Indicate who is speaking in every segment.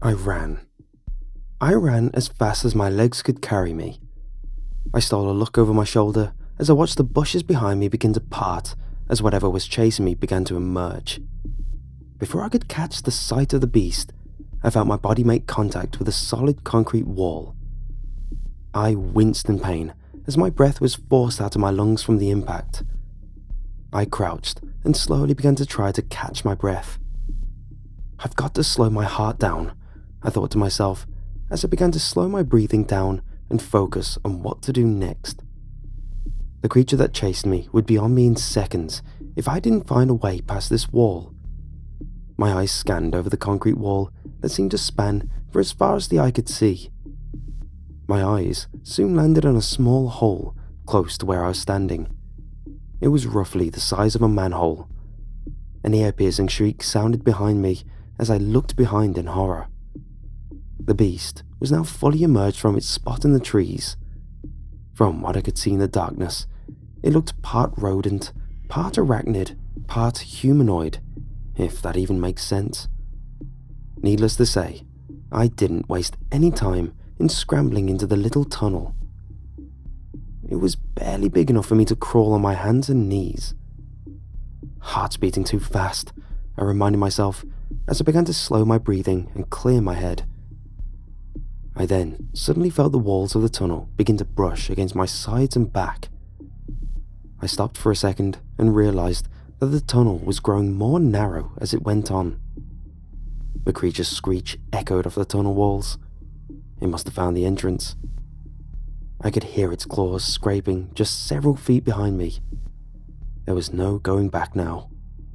Speaker 1: I ran. I ran as fast as my legs could carry me. I stole a look over my shoulder as I watched the bushes behind me begin to part as whatever was chasing me began to emerge. Before I could catch the sight of the beast, I felt my body make contact with a solid concrete wall. I winced in pain as my breath was forced out of my lungs from the impact. I crouched and slowly began to try to catch my breath. I've got to slow my heart down, I thought to myself as I began to slow my breathing down and focus on what to do next. The creature that chased me would be on me in seconds if I didn't find a way past this wall. My eyes scanned over the concrete wall that seemed to span for as far as the eye could see. My eyes soon landed on a small hole close to where I was standing. It was roughly the size of a manhole. An ear-piercing shriek sounded behind me as I looked behind in horror. The beast was now fully emerged from its spot in the trees. From what I could see in the darkness, it looked part rodent, part arachnid, part humanoid, if that even makes sense. Needless to say, I didn't waste any time in scrambling into the little tunnel. It was barely big enough for me to crawl on my hands and knees. Heart's beating too fast, I reminded myself as I began to slow my breathing and clear my head. I then suddenly felt the walls of the tunnel begin to brush against my sides and back. I stopped for a second and realized that the tunnel was growing more narrow as it went on. The creature's screech echoed off the tunnel walls. It must have found the entrance. I could hear its claws scraping just several feet behind me. There was no going back now.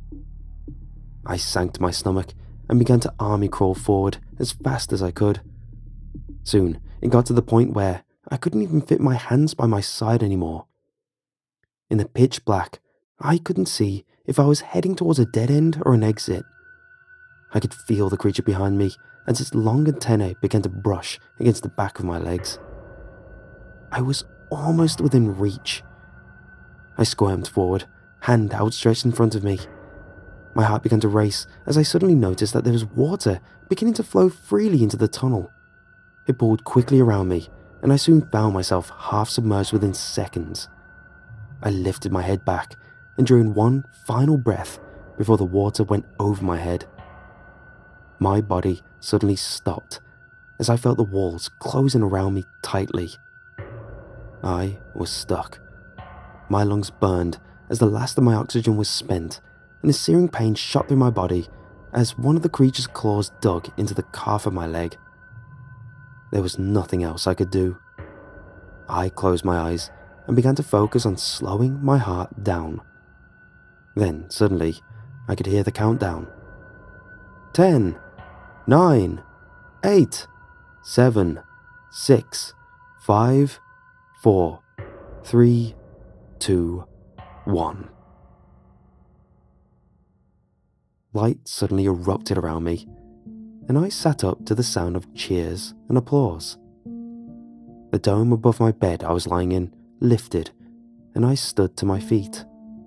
Speaker 1: I sank to my stomach and began to army crawl forward as fast as I could. Soon, it got to the point where I couldn't even fit my hands by my side anymore. In the pitch black, I couldn't see if I was heading towards a dead end or an exit. I could feel the creature behind me as its long antennae began to brush against the back of my legs. I was almost within reach. I squirmed forward, hand outstretched in front of me. My heart began to race as I suddenly noticed that there was water beginning to flow freely into the tunnel. It pulled quickly around me, and I soon found myself half submerged within seconds. I lifted my head back and drew in one final breath before the water went over my head. My body suddenly stopped as I felt the walls closing around me tightly. I was stuck. My lungs burned as the last of my oxygen was spent, and a searing pain shot through my body as one of the creature's claws dug into the calf of my leg. There was nothing else I could do. I closed my eyes and began to focus on slowing my heart down. Then, suddenly, I could hear the countdown. 10, 9, 8, 7, 6, 5, 4, 3, 2, 1. Light suddenly erupted around me, and I sat up to the sound of cheers and applause. The dome above my bed I was lying in lifted, and I stood to my feet.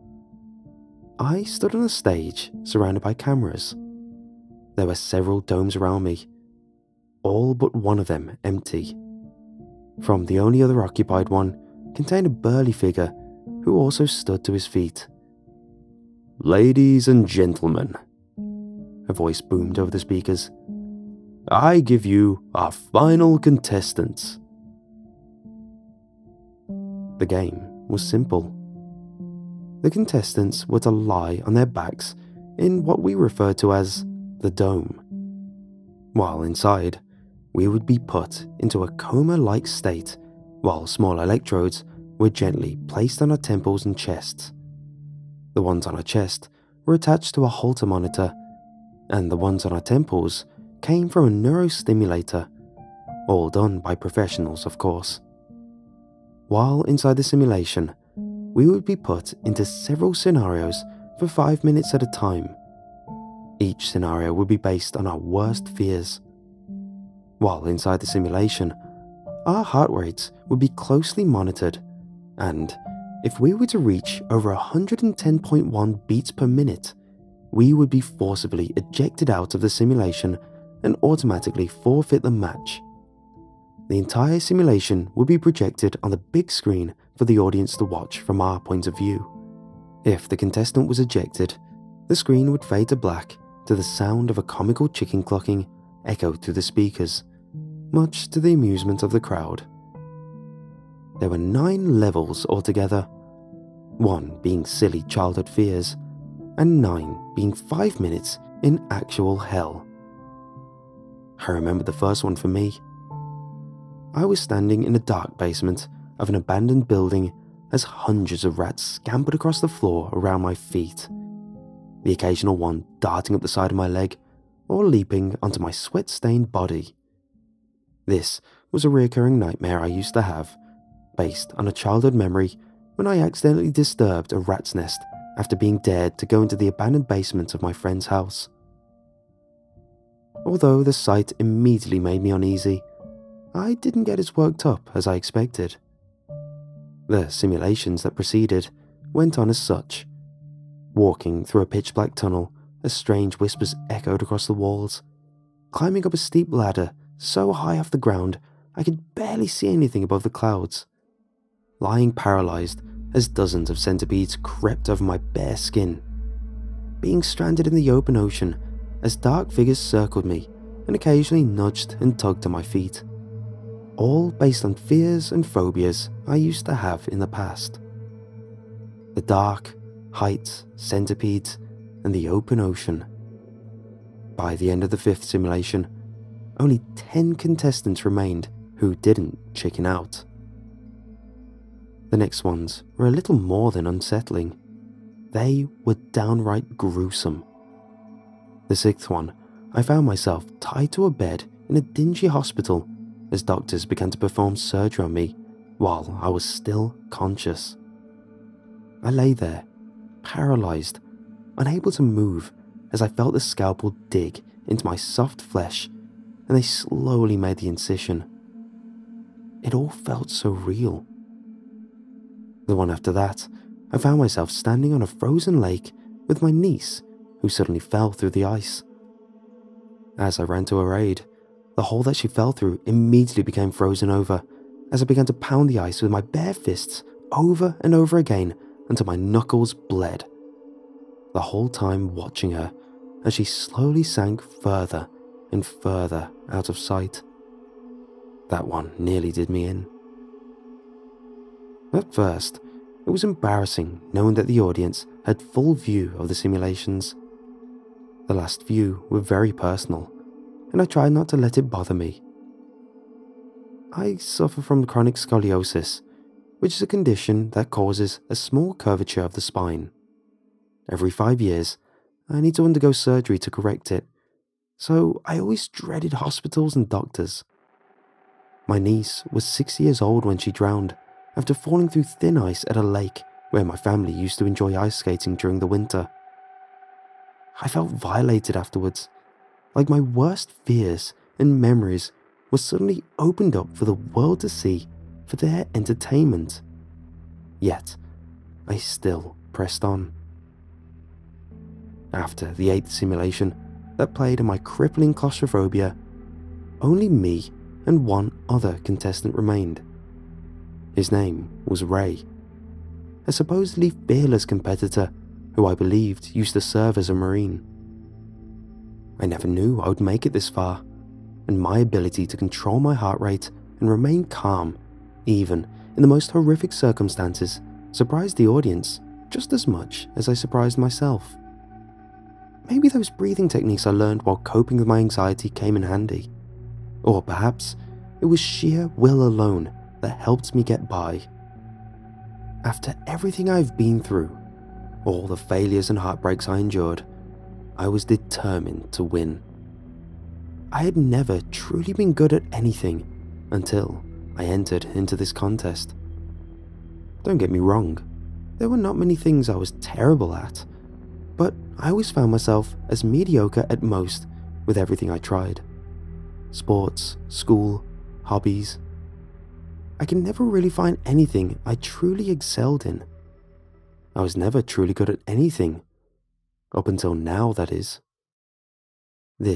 Speaker 1: I stood on a stage surrounded by cameras. There were several domes around me, all but one of them empty. From the only other occupied one contained a burly figure who also stood to his feet. "Ladies and gentlemen," a voice boomed over the speakers, "I give you our final contestants." The game was simple. The contestants were to lie on their backs in what we refer to as the dome. While inside, we would be put into a coma-like state while small electrodes were gently placed on our temples and chests. The ones on our chest were attached to a Holter monitor, and the ones on our temples came from a neurostimulator, all done by professionals, of course. While inside the simulation, we would be put into several scenarios for 5 minutes at a time. Each scenario would be based on our worst fears. While inside the simulation, our heart rates would be closely monitored, and if we were to reach over 110.1 beats per minute, we would be forcibly ejected out of the simulation and automatically forfeit the match. The entire simulation would be projected on the big screen for the audience to watch from our point of view. If the contestant was ejected, the screen would fade to black to the sound of a comical chicken clucking echoed through the speakers, much to the amusement of the crowd. There were 9 levels altogether, 1 being silly childhood fears, and 9 being 5 minutes in actual hell. I remember the first one for me. I was standing in a dark basement of an abandoned building as hundreds of rats scampered across the floor around my feet, the occasional one darting up the side of my leg or leaping onto my sweat-stained body. This was a recurring nightmare I used to have, based on a childhood memory when I accidentally disturbed a rat's nest after being dared to go into the abandoned basement of my friend's house. Although the sight immediately made me uneasy, I didn't get as worked up as I expected. The simulations that preceded went on as such. Walking through a pitch-black tunnel as strange whispers echoed across the walls, climbing up a steep ladder so high off the ground I could barely see anything above the clouds, lying paralyzed as dozens of centipedes crept over my bare skin, being stranded in the open ocean as dark figures circled me and occasionally nudged and tugged at my feet, all based on fears and phobias I used to have in the past. The dark, heights, centipedes, and the open ocean. By the end of the 5th simulation, only 10 contestants remained who didn't chicken out. The next ones were a little more than unsettling. They were downright gruesome. The 6th one, I found myself tied to a bed in a dingy hospital as doctors began to perform surgery on me while I was still conscious. I lay there, paralyzed, unable to move as I felt the scalpel dig into my soft flesh and they slowly made the incision. It all felt so real. The one after that, I found myself standing on a frozen lake with my niece, who suddenly fell through the ice. As I ran to her aid, the hole that she fell through immediately became frozen over as I began to pound the ice with my bare fists over and over again until my knuckles bled, the whole time watching her as she slowly sank further and further out of sight. That one nearly did me in. At first, it was embarrassing knowing that the audience had full view of the simulations. The last few were very personal, and I tried not to let it bother me. I suffer from chronic scoliosis, which is a condition that causes a small curvature of the spine. Every 5 years, I need to undergo surgery to correct it, so I always dreaded hospitals and doctors. My niece was 6 years old when she drowned after falling through thin ice at a lake where my family used to enjoy ice skating during the winter. I felt violated afterwards, like my worst fears and memories were suddenly opened up for the world to see for their entertainment. Yet, I still pressed on. After the 8th simulation that played on my crippling claustrophobia, only me and one other contestant remained. His name was Ray, a supposedly fearless competitor who I believed used to serve as a Marine. I never knew I would make it this far, and my ability to control my heart rate and remain calm, even in the most horrific circumstances, surprised the audience just as much as I surprised myself. Maybe those breathing techniques I learned while coping with my anxiety came in handy, or perhaps it was sheer will alone that helped me get by. After everything I've been through, all the failures and heartbreaks I endured, I was determined to win. I had never truly been good at anything until I entered into this contest. Don't get me wrong, there were not many things I was terrible at, but I always found myself as mediocre at most with everything I tried. Sports, school, hobbies. I can never really find anything I truly excelled in. I was never truly good at anything. Up until now, that is. This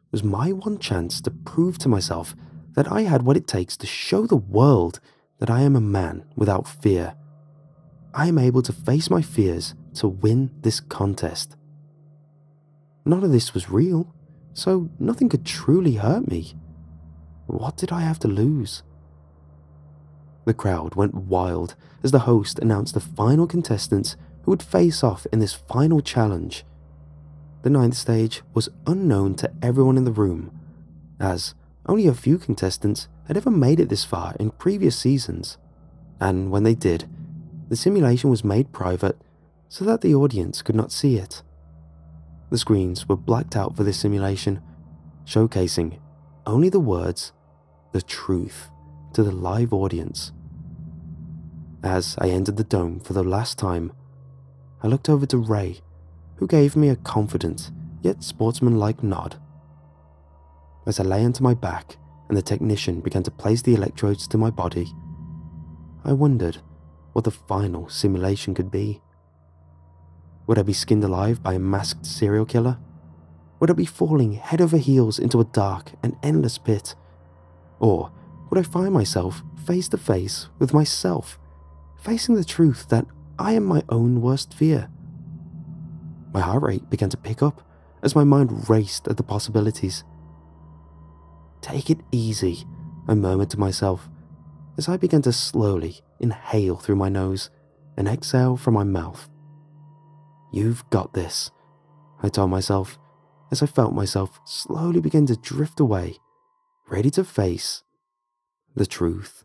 Speaker 1: was my one chance to prove to myself that I had what it takes to show the world that I am a man without fear. I am able to face my fears to win this contest. None of this was real, so nothing could truly hurt me. What did I have to lose? The crowd went wild as the host announced the final contestants who would face off in this final challenge. The ninth stage was unknown to everyone in the room, as only a few contestants had ever made it this far in previous seasons, and when they did, the simulation was made private so that the audience could not see it. The screens were blacked out for this simulation, showcasing only the words, "the truth," to the live audience. As I entered the dome for the last time, I looked over to Ray, who gave me a confident yet sportsmanlike nod. As I lay onto my back and the technician began to place the electrodes to my body, I wondered what the final simulation could be. Would I be skinned alive by a masked serial killer? Would I be falling head over heels into a dark and endless pit? Or would I find myself face to face with myself, facing the truth that I am my own worst fear? My heart rate began to pick up as my mind raced at the possibilities. "Take it easy," I murmured to myself as I began to slowly inhale through my nose and exhale from my mouth. "You've got this," I told myself as I felt myself slowly begin to drift away, ready to face the truth.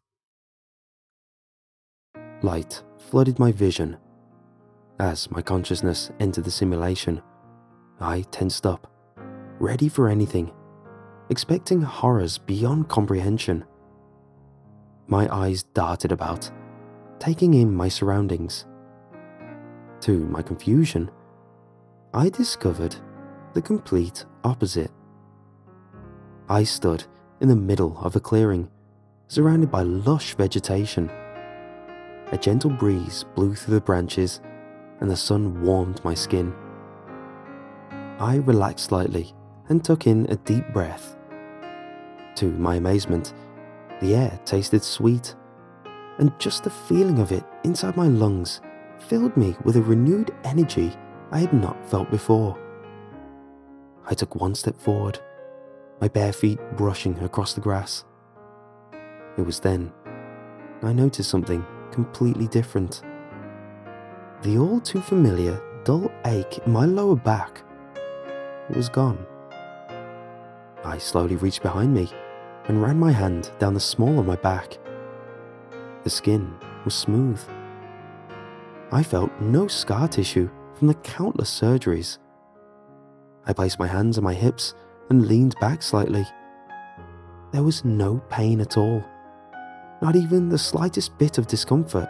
Speaker 1: Light flooded my vision. As my consciousness entered the simulation, I tensed up, ready for anything, expecting horrors beyond comprehension. My eyes darted about, taking in my surroundings. To my confusion, I discovered the complete opposite. I stood in the middle of a clearing, surrounded by lush vegetation. A gentle breeze blew through the branches and the sun warmed my skin. I relaxed slightly and took in a deep breath. To my amazement, the air tasted sweet, and just the feeling of it inside my lungs filled me with a renewed energy I had not felt before. I took one step forward, my bare feet brushing across the grass. It was then I noticed something completely different. The all too familiar dull ache in my lower back was gone. I slowly reached behind me and ran my hand down the small of my back. The skin was smooth. I felt no scar tissue from the countless surgeries. I placed my hands on my hips and leaned back slightly. There was no pain at all, not even the slightest bit of discomfort.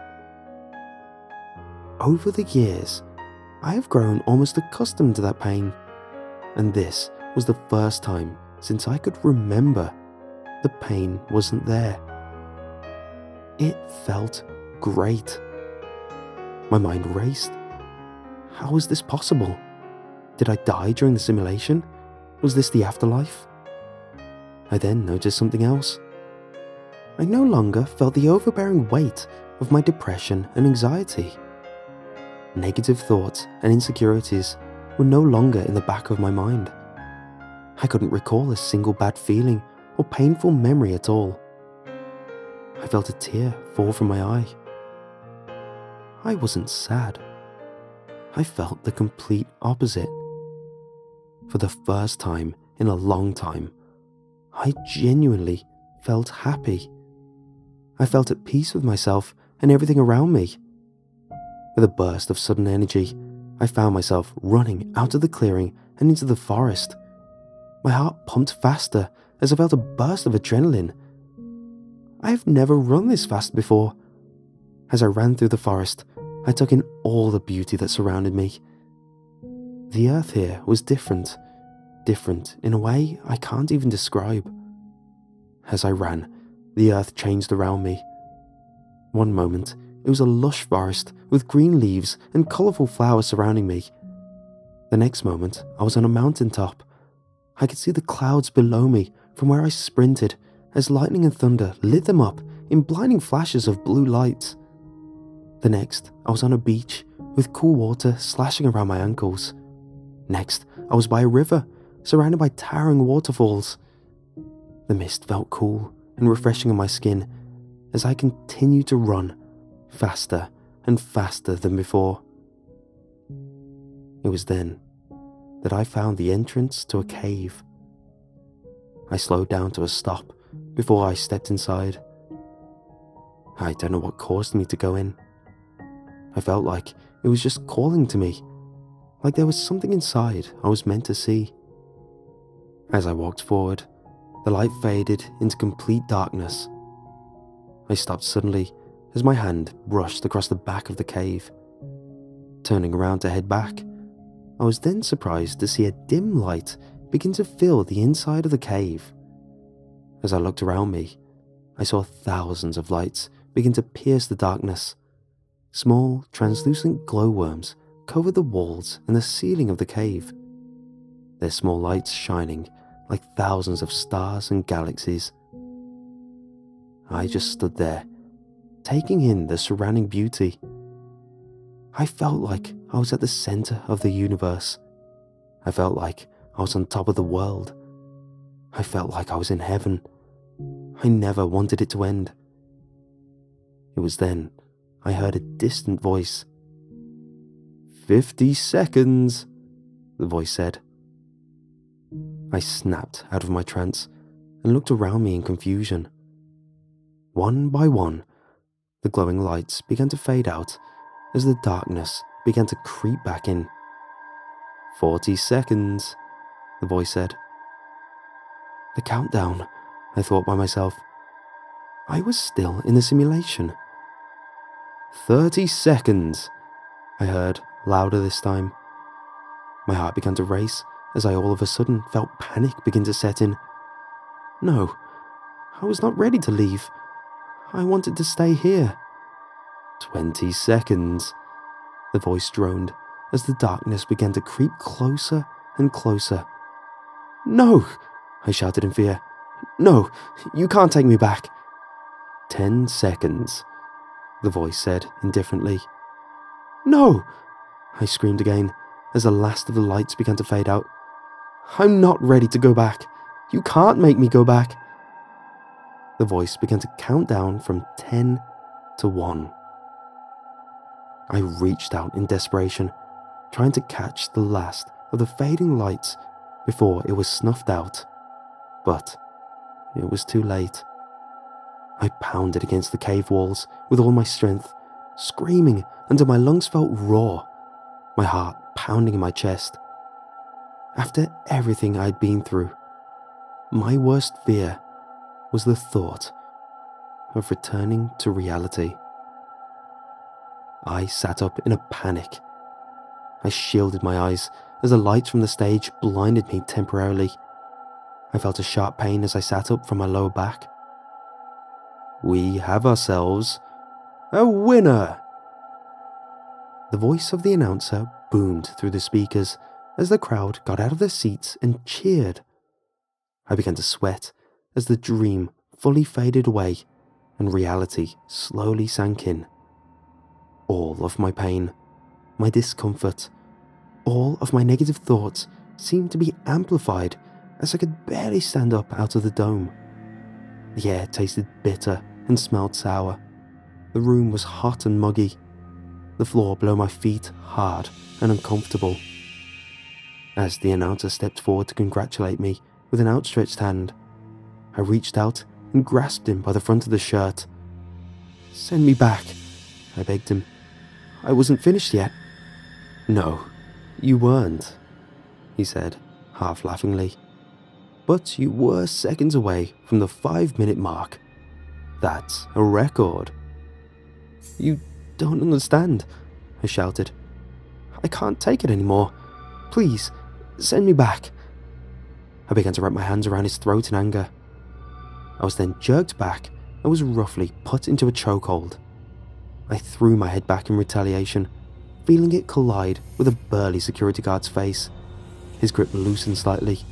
Speaker 1: Over the years, I have grown almost accustomed to that pain, and this was the first time since I could remember the pain wasn't there. It felt great. My mind raced. How was this possible? Did I die during the simulation? Was this the afterlife? I then noticed something else. I no longer felt the overbearing weight of my depression and anxiety. Negative thoughts and insecurities were no longer in the back of my mind. I couldn't recall a single bad feeling or painful memory at all. I felt a tear fall from my eye. I wasn't sad. I felt the complete opposite. For the first time in a long time, I genuinely felt happy. I felt at peace with myself and everything around me. With a burst of sudden energy, I found myself running out of the clearing and into the forest. My heart pumped faster as I felt a burst of adrenaline. I have never run this fast before. As I ran through the forest, I took in all the beauty that surrounded me. The earth here was different in a way I can't even describe. As I ran, the earth changed around me. One moment, it was a lush forest with green leaves and colourful flowers surrounding me. The next moment, I was on a mountaintop. I could see the clouds below me from where I sprinted as lightning and thunder lit them up in blinding flashes of blue light. The next, I was on a beach with cool water slashing around my ankles. Next, I was by a river surrounded by towering waterfalls. The mist felt cool and refreshing on my skin as I continued to run faster and faster than before. It was then that I found the entrance to a cave. I slowed down to a stop before I stepped inside. I don't know what caused me to go in. I felt like it was just calling to me, like there was something inside I was meant to see. As I walked forward, the light faded into complete darkness. I stopped suddenly as my hand brushed across the back of the cave. Turning around to head back, I was then surprised to see a dim light begin to fill the inside of the cave. As I looked around me, I saw thousands of lights begin to pierce the darkness. Small, translucent glowworms covered the walls and the ceiling of the cave, their small lights shining like thousands of stars and galaxies. I just stood there, taking in the surrounding beauty. I felt like I was at the center of the universe. I felt like I was on top of the world. I felt like I was in heaven. I never wanted it to end. It was then I heard a distant voice. 50 seconds, the voice said. I snapped out of my trance and looked around me in confusion. One by one, the glowing lights began to fade out as the darkness began to creep back in. 40 seconds, the voice said. The countdown, I thought by myself. I was still in the simulation. 30 seconds, I heard, louder this time. My heart began to race as I all of a sudden felt panic begin to set in. No, I was not ready to leave. I wanted to stay here. 20 seconds, the voice droned as the darkness began to creep closer and closer. No, I shouted in fear. No, you can't take me back. 10 seconds, the voice said indifferently. No, I screamed again as the last of the lights began to fade out. I'm not ready to go back. You can't make me go back. The voice began to count down from 10 to 1. I reached out in desperation, trying to catch the last of the fading lights before it was snuffed out. But it was too late. I pounded against the cave walls with all my strength, screaming until my lungs felt raw, my heart pounding in my chest. After everything I'd been through, my worst fear was the thought of returning to reality. I sat up in a panic. I shielded my eyes as the lights from the stage blinded me temporarily. I felt a sharp pain as I sat up from my lower back. We have ourselves a winner! The voice of the announcer boomed through the speakers as the crowd got out of their seats and cheered. I began to sweat as the dream fully faded away and reality slowly sank in. All of my pain, my discomfort, all of my negative thoughts seemed to be amplified as I could barely stand up out of the dome. The air tasted bitter and smelled sour. The room was hot and muggy. The floor below my feet hard and uncomfortable. As the announcer stepped forward to congratulate me with an outstretched hand, I reached out and grasped him by the front of the shirt. Send me back, I begged him. I wasn't finished yet. No, you weren't, he said, half laughingly. But you were seconds away from the 5-minute mark. That's a record. You don't understand, I shouted. I can't take it anymore. Please, send me back. I began to wrap my hands around his throat in anger. I was then jerked back and was roughly put into a chokehold. I threw my head back in retaliation, feeling it collide with a burly security guard's face. His grip loosened slightly,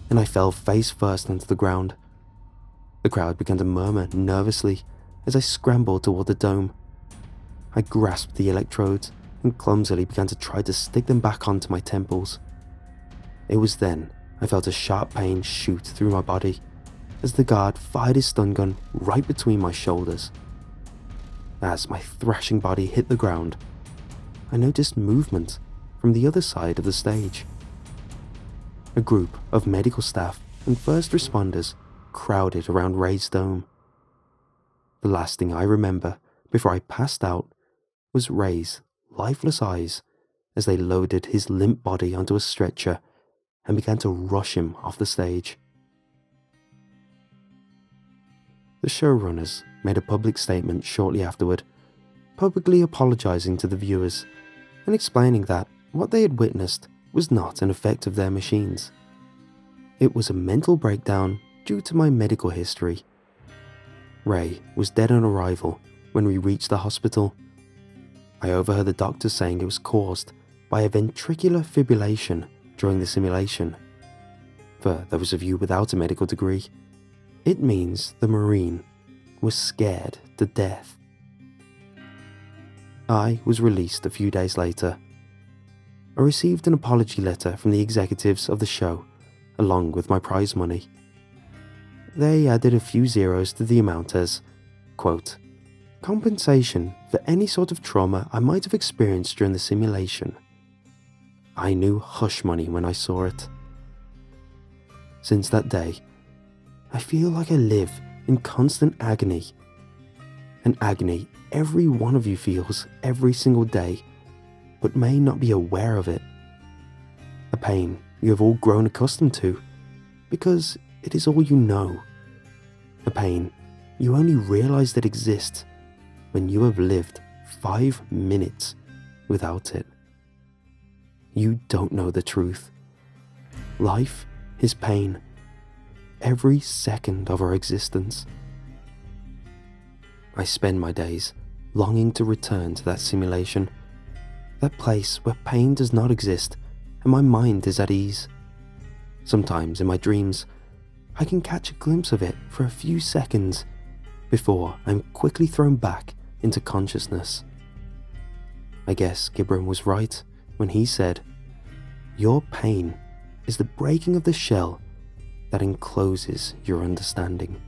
Speaker 1: and I fell face first onto the ground. The crowd began to murmur nervously as I scrambled toward the dome. I grasped the electrodes and clumsily began to try to stick them back onto my temples. It was then I felt a sharp pain shoot through my body as the guard fired his stun gun right between my shoulders. As my thrashing body hit the ground, I noticed movement from the other side of the stage. A group of medical staff and first responders crowded around Ray's dome. The last thing I remember before I passed out was Ray's lifeless eyes as they loaded his limp body onto a stretcher and began to rush him off the stage. The showrunners made a public statement shortly afterward, publicly apologizing to the viewers and explaining that what they had witnessed was not an effect of their machines. It was a mental breakdown due to my medical history. Ray was dead on arrival when we reached the hospital. I overheard the doctor saying it was caused by a ventricular fibrillation during the simulation. For those of you without a medical degree, it means the Marine was scared to death. I was released a few days later. I received an apology letter from the executives of the show, along with my prize money. They added a few zeros to the amount as, quote, compensation for any sort of trauma I might have experienced during the simulation. I knew hush money when I saw it. Since that day, I feel like I live in constant agony. An agony every one of you feels every single day, but may not be aware of it. A pain you have all grown accustomed to, because it is all you know. A pain you only realize that exists when you have lived 5 minutes without it. You don't know the truth. Life is pain. Every second of our existence. I spend my days longing to return to that simulation, that place where pain does not exist and my mind is at ease. Sometimes in my dreams, I can catch a glimpse of it for a few seconds before I'm quickly thrown back into consciousness. I guess Gibran was right when he said, "Your pain is the breaking of the shell that encloses your understanding."